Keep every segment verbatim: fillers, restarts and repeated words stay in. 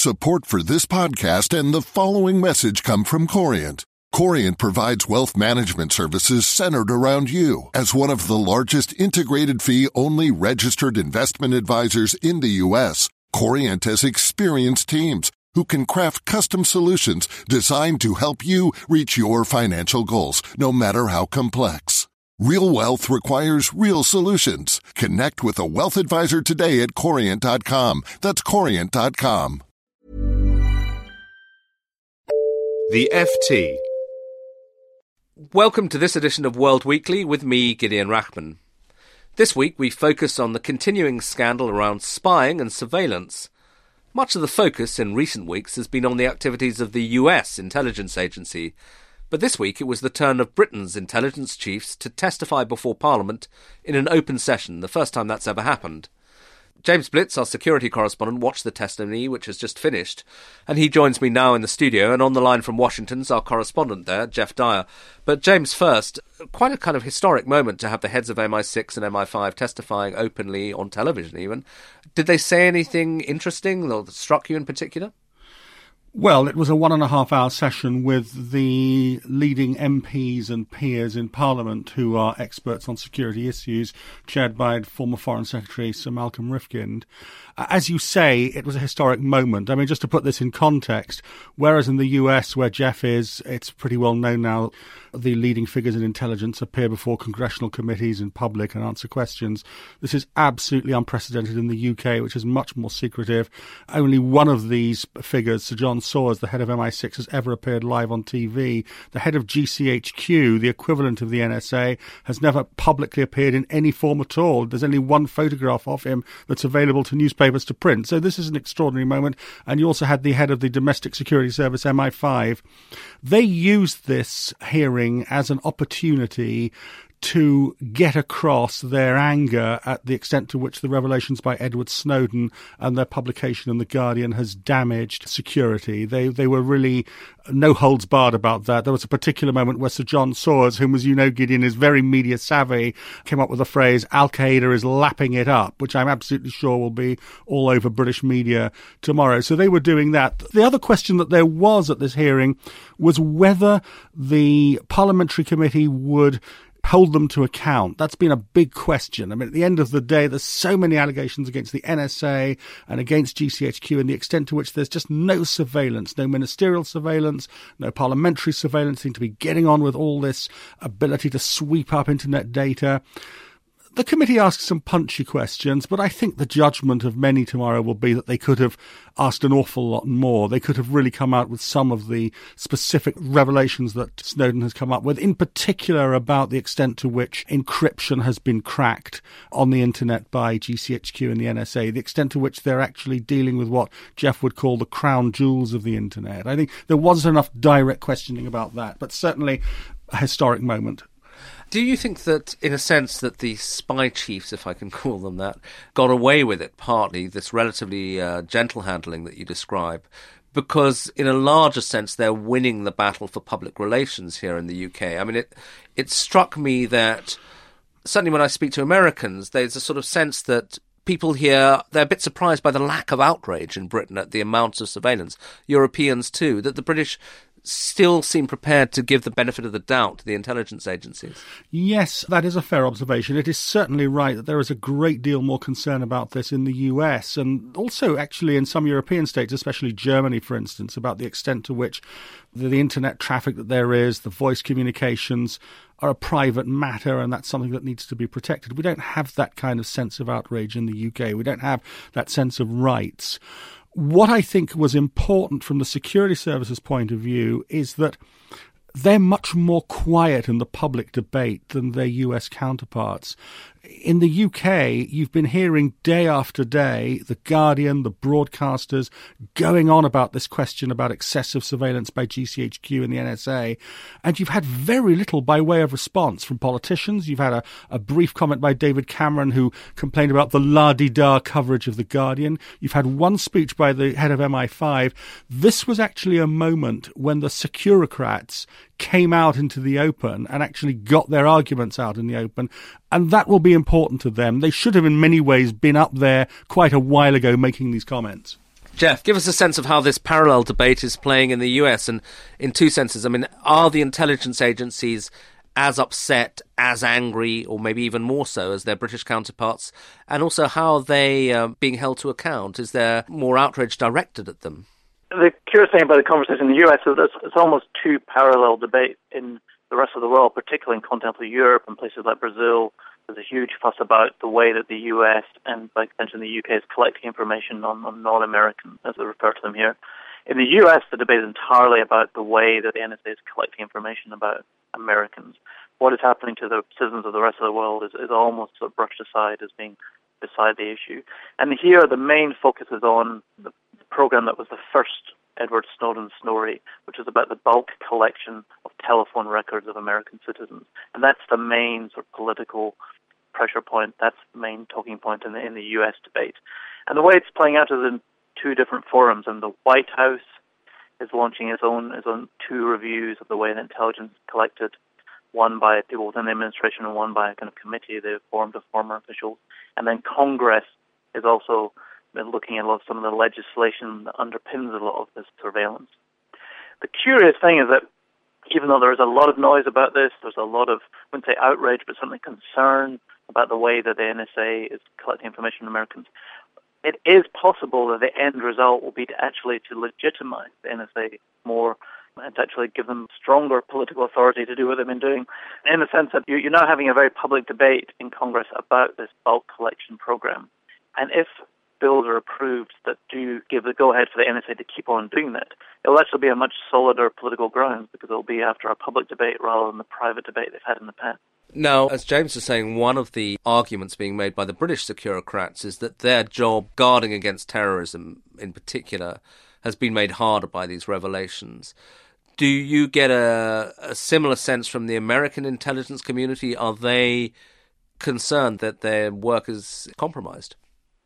Support for this podcast and the following message come from Corient. Corient provides wealth management services centered around you. As one of the largest integrated fee-only registered investment advisors in the U S, Corient has experienced teams who can craft custom solutions designed to help you reach your financial goals, no matter how complex. Real wealth requires real solutions. Connect with a wealth advisor today at corient dot com. That's corient dot com. The F T. Welcome to this edition of World Weekly with me, Gideon Rachman. This week we focus on the continuing scandal around spying and surveillance. Much of the focus in recent weeks has been on the activities of the U S intelligence agency, but this week it was the turn of Britain's intelligence chiefs to testify before Parliament in an open session, the first time that's ever happened. James Blitz, our security correspondent, watched the testimony, which has just finished, and he joins me now in the studio, and on the line from Washington's our correspondent there, Jeff Dyer. But James, first, quite a kind of historic moment to have the heads of M I six and M I five testifying openly on television even. Did they say anything interesting that struck you in particular? Well, it was a one and a half hour session with the leading M Ps and peers in Parliament who are experts on security issues, chaired by former Foreign Secretary Sir Malcolm Rifkind. As you say, it was a historic moment. I mean, just to put this in context, whereas in the U S, where Jeff is, it's pretty well known now, the leading figures in intelligence appear before congressional committees in public and answer questions. This is absolutely unprecedented in the U K, which is much more secretive. Only one of these figures, Sir John Sawers, the head of M I six, has ever appeared live on T V. The head of G C H Q, the equivalent of the N S A, has never publicly appeared in any form at all. There's only one photograph of him that's available to newspapers to print. So this is an extraordinary moment. And you also had the head of the Domestic Security Service, M I five. They used this hearing as an opportunity to get across their anger at the extent to which the revelations by Edward Snowden and their publication in The Guardian has damaged security. They they were really no holds barred about that. There was a particular moment where Sir John Sawers, whom, as you know, Gideon, is very media savvy, came up with the phrase, Al-Qaeda is lapping it up, which I'm absolutely sure will be all over British media tomorrow. So they were doing that. The other question that there was at this hearing was whether the parliamentary committee would hold them to account. That's been a big question. I mean, at the end of the day, there's so many allegations against the N S A and against G C H Q, and the extent to which there's just no surveillance, no ministerial surveillance, no parliamentary surveillance, seem to be getting on with all this ability to sweep up internet data. The committee asked some punchy questions, but I think the judgment of many tomorrow will be that they could have asked an awful lot more. They could have really come out with some of the specific revelations that Snowden has come up with, in particular about the extent to which encryption has been cracked on the internet by G C H Q and the N S A, the extent to which they're actually dealing with what Jeff would call the crown jewels of the internet. I think there wasn't enough direct questioning about that, but certainly a historic moment. Do you think that, in a sense, that the spy chiefs, if I can call them that, got away with it partly, this relatively uh, gentle handling that you describe, because in a larger sense they're winning the battle for public relations here in the U K? I mean, it it struck me that, certainly when I speak to Americans, there's a sort of sense that people here, they're a bit surprised by the lack of outrage in Britain at the amounts of surveillance. Europeans too, that the British still seem prepared to give the benefit of the doubt to the intelligence agencies. Yes, that is a fair observation. It is certainly right that there is a great deal more concern about this in the U S and also actually in some European states, especially Germany, for instance, about the extent to which the, the internet traffic that there is, the voice communications, are a private matter, and that's something that needs to be protected. We don't have that kind of sense of outrage in the U K. We don't have that sense of rights. What I think was important from the security services point of view is that they're much more quiet in the public debate than their U S counterparts. In the U K, you've been hearing day after day The Guardian, the broadcasters, going on about this question about excessive surveillance by G C H Q and the N S A, and you've had very little by way of response from politicians. You've had a, a brief comment by David Cameron, who complained about the la-di-da coverage of The Guardian. You've had one speech by the head of M I five. This was actually a moment when the Securocrats came out into the open and actually got their arguments out in the open, and that will be important to them. They should have in many ways been up there quite a while ago making these comments. Jeff, give us a sense of how this parallel debate is playing in the U S, and in two senses. I mean, are the intelligence agencies as upset, as angry, or maybe even more so as their British counterparts? And also, how are they uh, being held to account? Is there more outrage directed at them? The curious thing about the conversation in the U S is that it's almost two parallel debates in the rest of the world, particularly in continental Europe and places like Brazil. There's a huge fuss about the way that the U S and, by extension, the U K is collecting information on, on non-Americans, as we refer to them here. In the U S, the debate is entirely about the way that the N S A is collecting information about Americans. What is happening to the citizens of the rest of the world is, is almost sort of brushed aside as being beside the issue. And here, the main focus is on the program that was the first Edward Snowden story, which is about the bulk collection of telephone records of American citizens. And that's the main sort of political pressure point. That's the main talking point in the, in the U S debate. And the way it's playing out is in two different forums. And the White House is launching its own, its own two reviews of the way the intelligence is collected, one by people within the administration and one by a kind of committee they've formed of former officials. And then Congress is also been looking at a lot of some of the legislation that underpins a lot of this surveillance. The curious thing is that even though there is a lot of noise about this, there's a lot of, I wouldn't say outrage, but certainly concern about the way that the N S A is collecting information on Americans, it is possible that the end result will be to actually to legitimize the N S A more and to actually give them stronger political authority to do what they've been doing, in the sense that you're now having a very public debate in Congress about this bulk collection program. And if bills are approved that do give the go-ahead for the N S A to keep on doing that, it will actually be a much solider political ground because it will be after a public debate rather than the private debate they've had in the past. Now, as James was saying, one of the arguments being made by the British Securocrats is that their job guarding against terrorism in particular has been made harder by these revelations. Do you get a, a similar sense from the American intelligence community? Are they concerned that their work is compromised?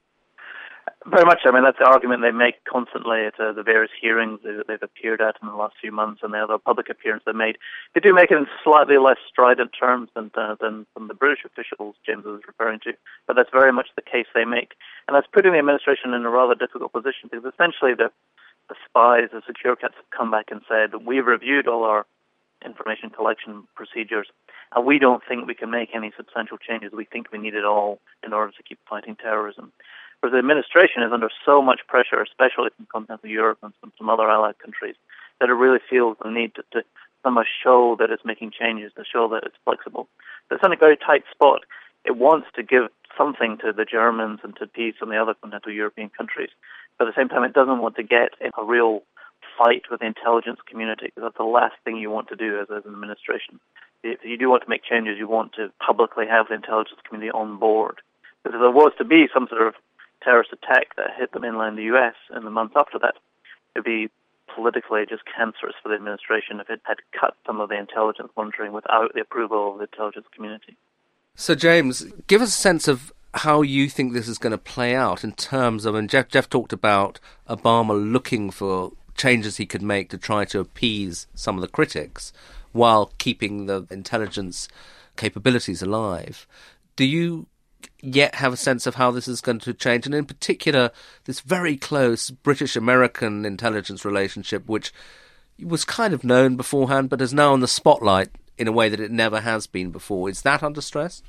Very much. I mean, that's the argument they make constantly at uh, the various hearings that they've appeared at in the last few months and the other public appearances they've made. They do make it in slightly less strident terms than, uh, than from the British officials James was referring to, but that's very much the case they make. And that's putting the administration in a rather difficult position because essentially the, the spies, the Securocrats have come back and said, we've reviewed all our information collection procedures and we don't think we can make any substantial changes. We think we need it all in order to keep fighting terrorism. Whereas the administration is under so much pressure, especially from continental Europe and some, some other allied countries, that it really feels the need to, to somehow show that it's making changes, to show that it's flexible. But it's in a very tight spot. It wants to give something to the Germans and to peace and the other continental European countries. But at the same time, it doesn't want to get in a real fight with the intelligence community, because that's the last thing you want to do as, as an administration. If you do want to make changes, you want to publicly have the intelligence community on board. Because if there was to be some sort of terrorist attack that hit the mainland the U S in the months after that, it would be politically just cancerous for the administration if it had cut some of the intelligence monitoring without the approval of the intelligence community. So, James, give us a sense of how you think this is going to play out in terms of, and Jeff, Jeff talked about Obama looking for changes he could make to try to appease some of the critics while keeping the intelligence capabilities alive. Do you yet have a sense of how this is going to change, and in particular this very close British-American intelligence relationship, which was kind of known beforehand but is now in the spotlight in a way that it never has been before? Is that under stress?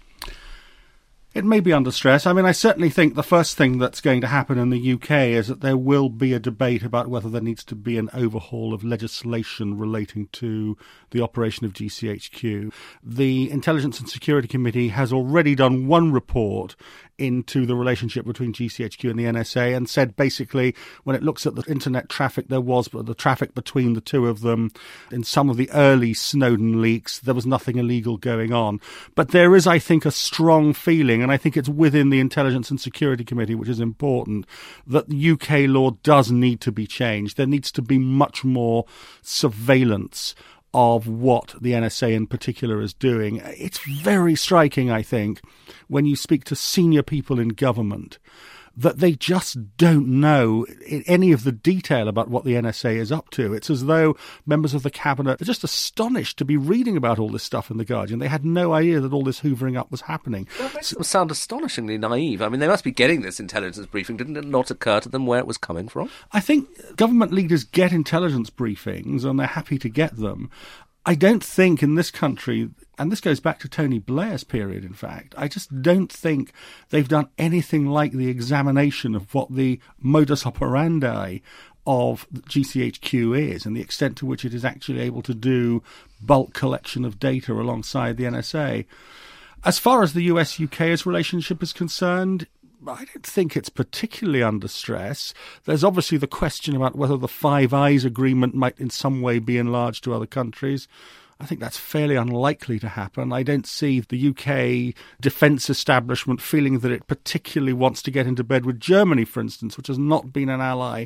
It may be under stress. I mean, I certainly think the first thing that's going to happen in the U K is that there will be a debate about whether there needs to be an overhaul of legislation relating to the operation of G C H Q. The Intelligence and Security Committee has already done one report into the relationship between G C H Q and the N S A and said basically when it looks at the internet traffic there was, but the traffic between the two of them in some of the early Snowden leaks, there was nothing illegal going on. But there is, I think, a strong feeling, and I think it's within the Intelligence and Security Committee, which is important, that U K law does need to be changed. There needs to be much more surveillance of what the N S A in particular is doing. It's very striking, I think, when you speak to senior people in government, that they just don't know any of the detail about what the N S A is up to. It's as though members of the cabinet are just astonished to be reading about all this stuff in The Guardian. They had no idea that all this hoovering up was happening. Well, it makes them sound astonishingly naive. I mean, they must be getting this intelligence briefing. Didn't it not occur to them where it was coming from? I think government leaders get intelligence briefings and they're happy to get them. I don't think in this country, and this goes back to Tony Blair's period, in fact, I just don't think they've done anything like the examination of what the modus operandi of G C H Q is and the extent to which it is actually able to do bulk collection of data alongside the N S A. As far as the U S U K's relationship is concerned, I don't think it's particularly under stress. There's obviously the question about whether the Five Eyes agreement might in some way be enlarged to other countries. I think that's fairly unlikely to happen. I don't see the U K defence establishment feeling that it particularly wants to get into bed with Germany, for instance, which has not been an ally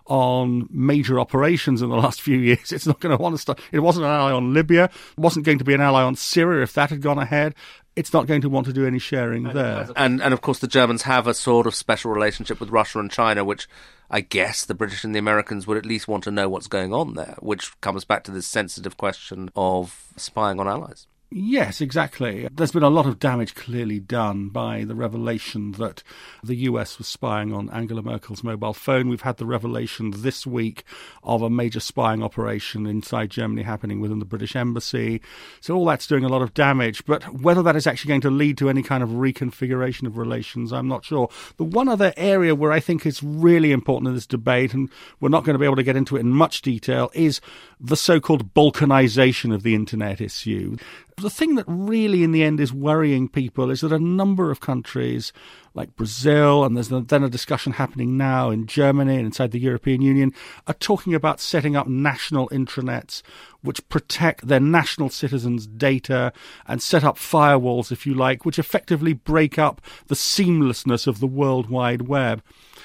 on major operations in the last few years. It's not going to want to start. It wasn't an ally on Libya. It wasn't going to be an ally on Syria if that had gone ahead. It's not going to want to do any sharing there. And, and of course, the Germans have a sort of special relationship with Russia and China, which I guess the British and the Americans would at least want to know what's going on there, which comes back to this sensitive question of spying on allies. Yes, exactly. There's been a lot of damage clearly done by the revelation that the U S was spying on Angela Merkel's mobile phone. We've had the revelation this week of a major spying operation inside Germany happening within the British Embassy. So all that's doing a lot of damage. But whether that is actually going to lead to any kind of reconfiguration of relations, I'm not sure. The one other area where I think is really important in this debate, and we're not going to be able to get into it in much detail, is the so-called balkanization of the internet issue. The thing that really in the end is worrying people is that a number of countries like Brazil, and there's then a discussion happening now in Germany and inside the European Union, are talking about setting up national intranets which protect their national citizens' data and set up firewalls, if you like, which effectively break up the seamlessness of the World Wide Web.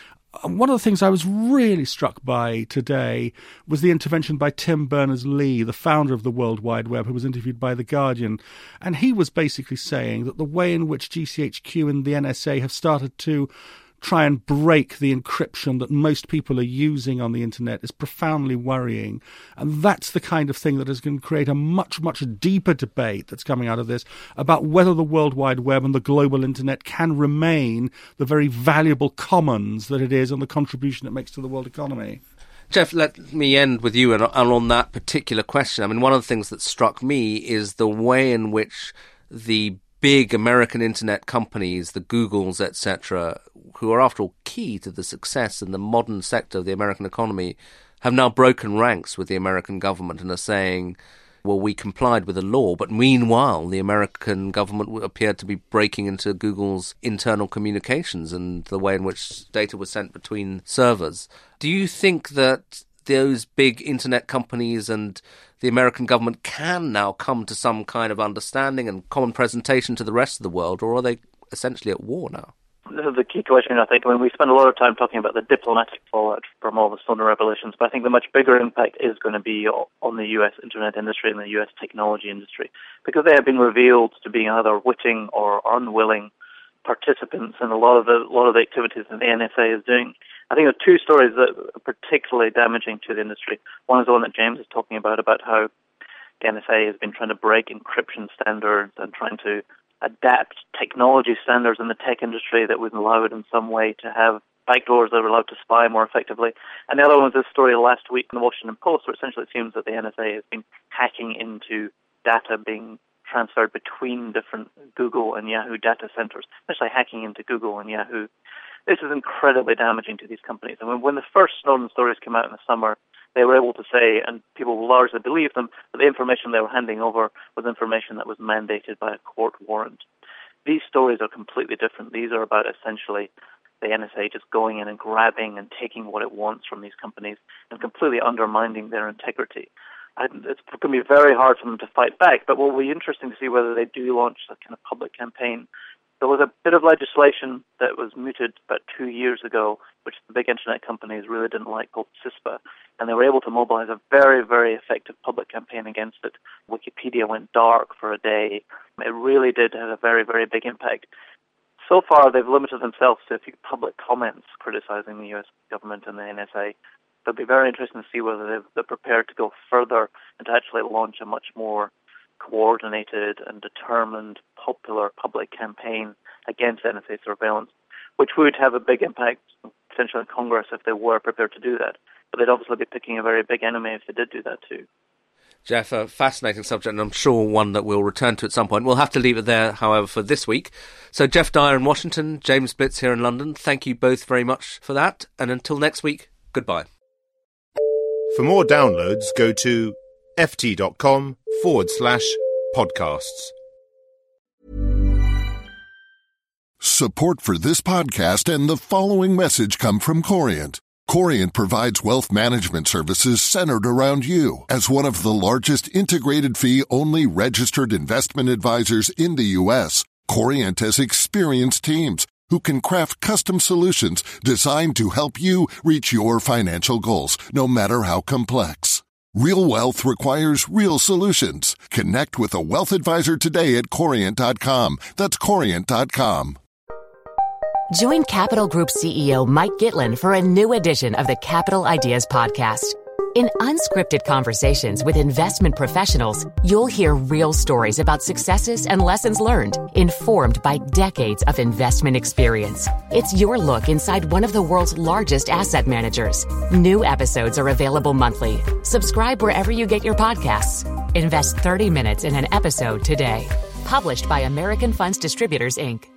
One of the things I was really struck by today was the intervention by Tim Berners-Lee, the founder of the World Wide Web, who was interviewed by The Guardian. And he was basically saying that the way in which G C H Q and the N S A have started to try and break the encryption that most people are using on the internet is profoundly worrying. And that's the kind of thing that is going to create a much, much deeper debate that's coming out of this about whether the World Wide Web and the global internet can remain the very valuable commons that it is and the contribution it makes to the world economy. Jeff, let me end with you and on that particular question. I mean, one of the things that struck me is the way in which the big American internet companies, the Googles, et cetera, who are after all key to the success in the modern sector of the American economy, have now broken ranks with the American government and are saying, well, we complied with the law, but meanwhile, the American government appeared to be breaking into Google's internal communications and the way in which data was sent between servers. Do you think that those big internet companies and the American government can now come to some kind of understanding and common presentation to the rest of the world, or are they essentially at war now? This is the key question, I think. I mean, we spend a lot of time talking about the diplomatic fallout from all the Snowden revelations, but I think the much bigger impact is going to be on the U S internet industry and the U S technology industry, because they have been revealed to be either witting or unwilling participants in a lot of the a lot of the activities that the N S A is doing. I think there are two stories that are particularly damaging to the industry. One is the one that James is talking about, about how the N S A has been trying to break encryption standards and trying to adapt technology standards in the tech industry that would allow it in some way to have backdoors that are allowed to spy more effectively. And the other one was this story last week in the Washington Post, where essentially it seems that the N S A has been hacking into data being transferred between different Google and Yahoo data centers, especially hacking into Google and Yahoo. This is incredibly damaging to these companies. And when, when the first Snowden stories came out in the summer, they were able to say, and people largely believed them, that the information they were handing over was information that was mandated by a court warrant. These stories are completely different. These are about essentially the N S A just going in and grabbing and taking what it wants from these companies and completely undermining their integrity. And it's going to be very hard for them to fight back, but what will be interesting to see whether they do launch a kind of public campaign. There was a bit of legislation that was mooted about two years ago, which the big internet companies really didn't like, called CISPA, and they were able to mobilize a very, very effective public campaign against it. Wikipedia went dark for a day. It really did have a very, very big impact. So far, they've limited themselves to a few public comments criticizing the U S government and the N S A. It'll be very interesting to see whether they're, they're prepared to go further and to actually launch a much more coordinated and determined popular public campaign against N S A surveillance, which would have a big impact potentially in Congress if they were prepared to do that. But they'd obviously be picking a very big enemy if they did do that too. Jeff, a fascinating subject, and I'm sure one that we'll return to at some point. We'll have to leave it there, however, for this week. So Jeff Dyer in Washington, James Blitz here in London, thank you both very much for that. And until next week, goodbye. For more downloads, go to ft.com forward slash podcasts. Support for this podcast and the following message come from Corient. Corient provides wealth management services centered around you. As one of the largest integrated fee-only registered investment advisors in the U S, Corient has experienced teams who can craft custom solutions designed to help you reach your financial goals, no matter how complex. Real wealth requires real solutions. Connect with a wealth advisor today at corient dot com. That's corient dot com. Join Capital Group C E O Mike Gitlin for a new edition of the Capital Ideas Podcast. In unscripted conversations with investment professionals, you'll hear real stories about successes and lessons learned, informed by decades of investment experience. It's your look inside one of the world's largest asset managers. New episodes are available monthly. Subscribe wherever you get your podcasts. Invest thirty minutes in an episode today. Published by American Funds Distributors, Incorporated